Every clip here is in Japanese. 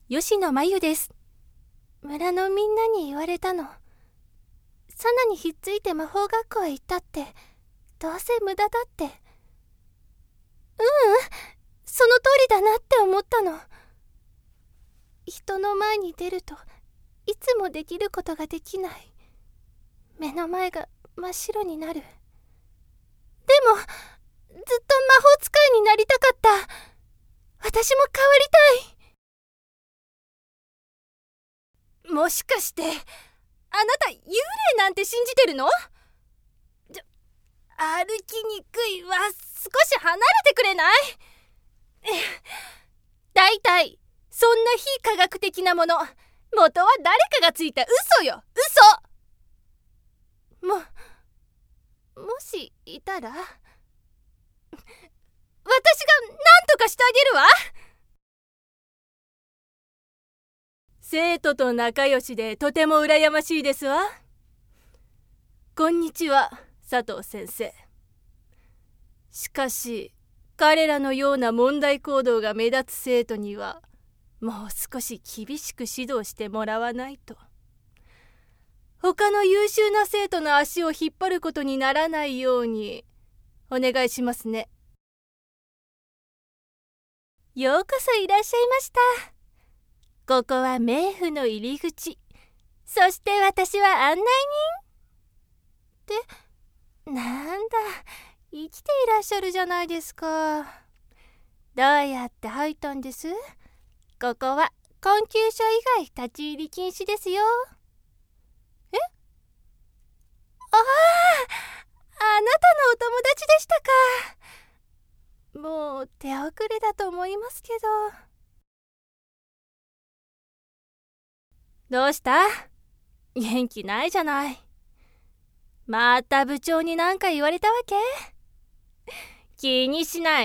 吉野真由です。村のみんなに言われたの。サナにひっついて魔法学校へ行ったって、どうせ無駄だって。その通りだなって思ったの。人の前に出るといつもできることができない。目の前が真っ白になる。でもずっと魔法使いになりたかった。私も変わりたい。もしかしてあなた幽霊なんて信じてるの？歩きにくいわ。少し離れてくれない？だいたいそんな非科学的なもの、元は誰かがついた嘘よ、嘘。もしいたら私が何とかしてあげるわ。生徒と仲良しでとても羨ましいですわ。こんにちは、佐藤先生。しかし彼らのような問題行動が目立つ生徒にはもう少し厳しく指導してもらわないと。他の優秀な生徒の足を引っ張ることにならないようにお願いしますね。ようこそいらっしゃいました。ここは冥府の入り口。そして私は案内人。ってなんだ、生きていらっしゃるじゃないですか。どうやって入ったんです？ここは困窮者以外立ち入り禁止ですよ。あなたのお友達でしたか。もう手遅れだと思いますけど。どうした？元気ないじゃない。また部長に何か言われたわけ？気にしない。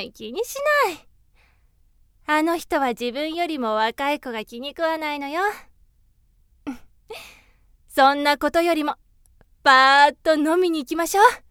あの人は自分よりも若い子が気に食わないのよ。そんなことよりもパーッと飲みに行きましょう。